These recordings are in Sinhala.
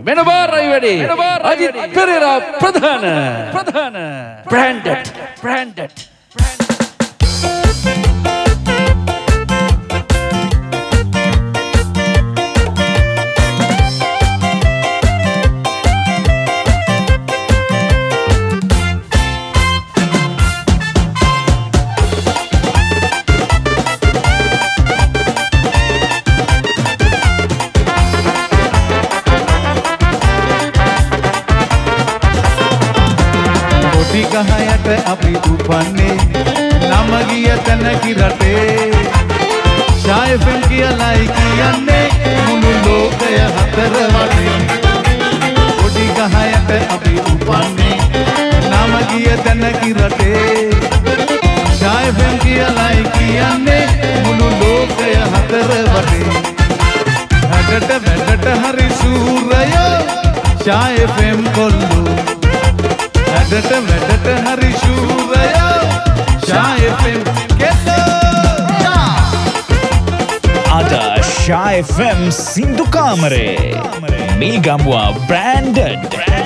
මෙනබාරයි වැඩේ. අජිත් පෙරේරා ප්‍රධාන branded ගහයට අපි උපන්නේ නම ගිය තැනකි රටේ ෂායි FM කියලායි කියන්නේ මුළු ලෝකය හතර වටේ පොඩි ගහයට අපි උපන්නේ නම ගිය තැනකි රටේ ෂායි FM කියලායි කියන්නේ මුළු ලෝකය හතර වටේ හැඩට වැඩට හරි සූරයෝ ෂායි FM කොල්ලෝ වැඩට හරි ශූරයෝ ෂායි FM කෙල්ලෝ අද ෂායි FM සින්දු කාමරේ මේ ගමුවා branded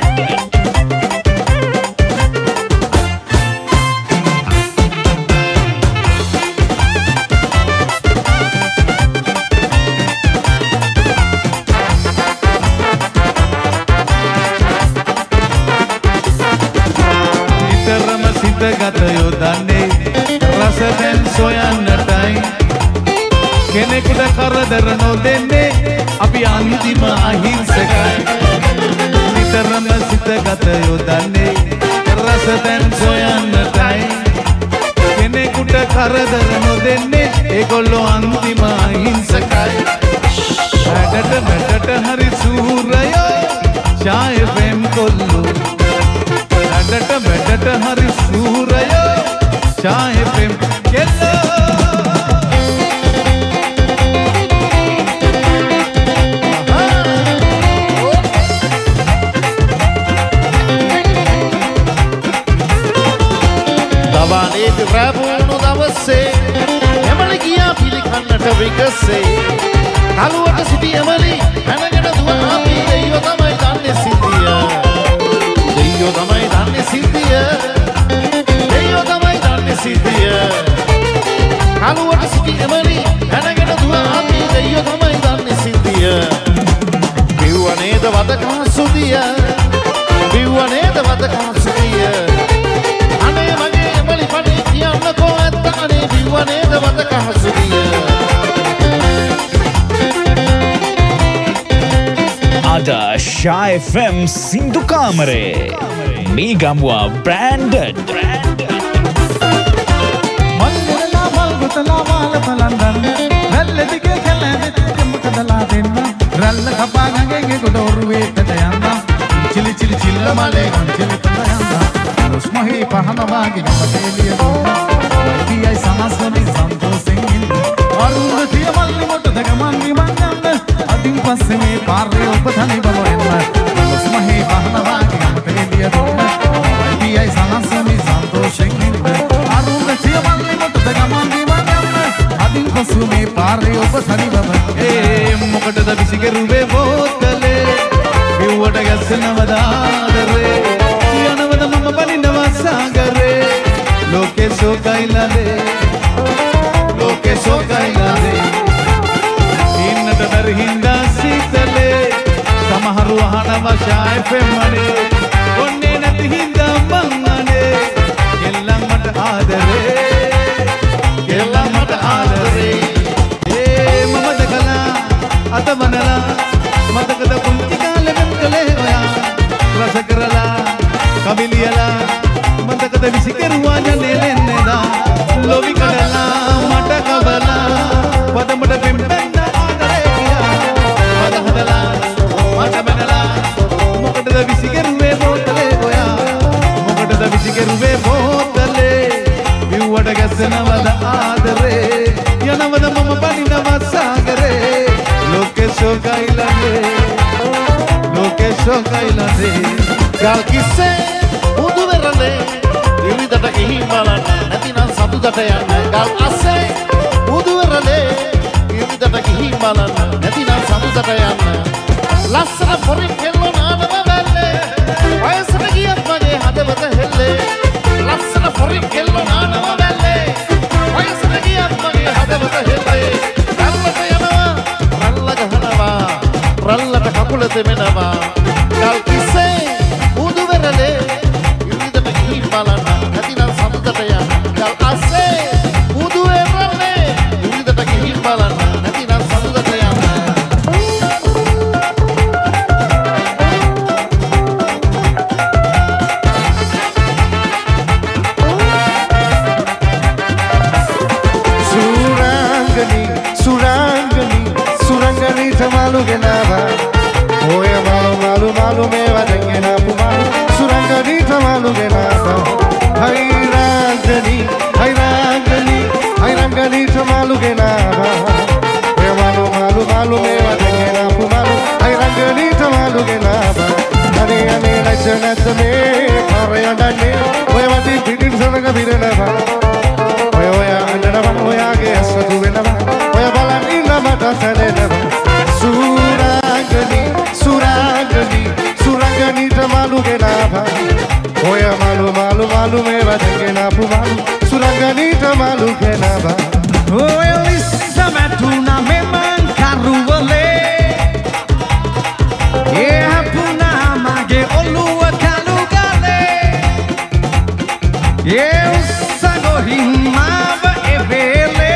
ගතයෝ දන්නේ රස දැන් සොයන්නටයි කෙනෙකුට කරදර නොදෙන්නේ අපි අන්තිම අහිංසකයි නිතරම සිත ගතයෝ දන්නේ රස දැන් සොයන්නටයි කෙනෙකුට කරදර නොදෙන්නේ ඒගොල්ලෝ අන්තිම අහිංසකයි වැඩට හරි සූරයෝ ෂායි FM කොල්ලෝ වැඩට හරි සූරයෝ ෂායි FM කෙල්ලෝ දවානේ රැවුණු දවසේ එමලි ගියා පිළිකන්නට විගසේ කලුවට සිටි එමලි පැනගෙන දුව අපි දෙයියෝ තමයි දන්නේ සිටිය දෙයියෝ තමයි දන්නේ සිටිය දෙයියෝ තමයි දන්නේ සිටිය කලුවට සිටි එමලි පැනගෙන දුව අපි දෙයියෝ තමයි දන්නේ සිටිය බිව්ව නේද වදකා සුදිය බිව්ව නේද වදකා සුදිය අනේ මගේ එමලි පණේ කියන්නකෝ ඇත්ත අනේ බිව්ව නේද වදකා සුදිය අද ෂායි FM සින්දු කාමරේ මේ ගමුවා branded මල්ගොතලා මල්ගොතලා මාල පලන්දන්න රැල්ල දිගේ කැලෑදෙත් කෙම්මකදලා දෙන්න රැල්ල කපාගගේ ගොඩෝරුවේකට යන්න චිලි චිලි චිල්ල මලේ චිලි කඳ යන්න රුස්මහි පහනවාගේ ගමතේලිය දුන්න වයිතියයි සමස්වනි සන්තෝසෙන් ඉන්න අරුන්දතිය මල්ලි මොට දගමන්වි මංගන්න අදින් පස්සේ මේ පාරේ ඔබ තනි බව එන්න රුස්මහි පහනවාගේ ගමතේලිය දුන්න වයිතියයි සමස්වනි සන්තෝසෙන් ඉන්න අරුන්දතිය මල්ලි මොට දගමන්වි මංගන්න අදින් පස්සේ මේ පාරේ ඔබ තනි බව මොකටද විසිකරුවේ බෝතලේ බිව්වට ගැස්සෙනවද ආදරේ යනවද මම බනිනවා සාගරේ ලෝකේ සෝකයිලාදේ ලෝකේ සෝකයිලාදේ ඉන්නට බැරි හින්දා සීතලේ සමහරු අහනවා ෂායි FM අනේ ඔන්නේ නැති හින්දා මං අනේ කෙල්ලන් මට ආදරේ කෙල්ලන් මට ආදරේ මම දැකලා අතවනලා මතකද පුංචි කාලේ මම කලේ ඔයා රස කරලා කවිලියලා මතකද විසිකරුවා ජනෙලෙන්නේදා ලොවි කඩලා මට කවලා පදමඩ පෙම්බෙන්න ආදරේ කියා මත හදලා මට බැනලා මොකටද විසිකරුවේ බෝතලේ ඔයා මොකටද විසිකරුවේ බෝතලේ බිව්වට ගැස්සෙනවද ආදරේ යනවද මම බනිනවා සාගරේ ලෝකේ සෝකයිලාදේ ලෝකේ සෝකයිලාදේ ගල් කිස්සේ බුදු වෙරළේ ඉරිදට ගිහින් බලන්න නැතිනම් සතුටට යන්න ගල් අස්සේ බුදු වෙරළේ ඉරිදට ගිහින් බලන්න නැතිනම් සතුටට යන්න ලස්සන පොරි කෙල්ලෝ සෙමෙනවා ගල් කිසේ උදු වෙරළේ ඉරිදට ගිහින් බලන්න නැතිනම් සමුදට යන්න ගල් අස්සේ උදු වෙරළේ ඉරිදට ගිහින් බලන්න නැතිනම් සමුදට යන්න malu genaba oya malu malu malu me vadengena pumalu suranganita malu genaba hai rangani malu genaba oya malu malu malu me vadengena pumalu hai ranganita malu genaba ane ane lachana me parayadane oya vati pidin sanaga birenaba oya andanaba oya ge asadu venaba oya balanina mata sanenaba Surangani malu genaba oya malu malu malu me vadengena pumalu Surangani malu genaba oya lissa matuna memang karuwale ye hapuna mage oluwa kalugale ye usago himava evele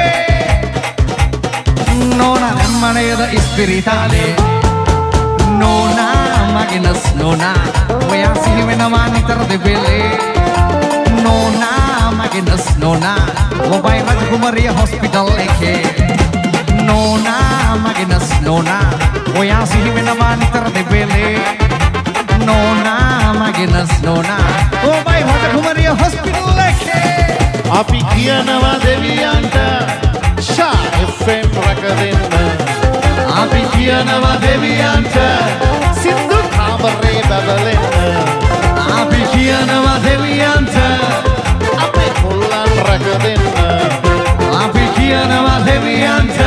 nona manera spiritale nona maginas nona oya sihiwenama nitar debele nona maginas nona Mumbai Rajakumariya Hospital eke nona maginas nona oya sihiwenama nitar debele nona maginas nona Mumbai Rajakumariya Hospital eke api kiyanawa deviyanta Shah FM rakadenna api kiyanawa deviyanta Sindhu kamare badalenna api kiyanawa deviyanta ape pullan rakadenna api kiyanawa deviyanta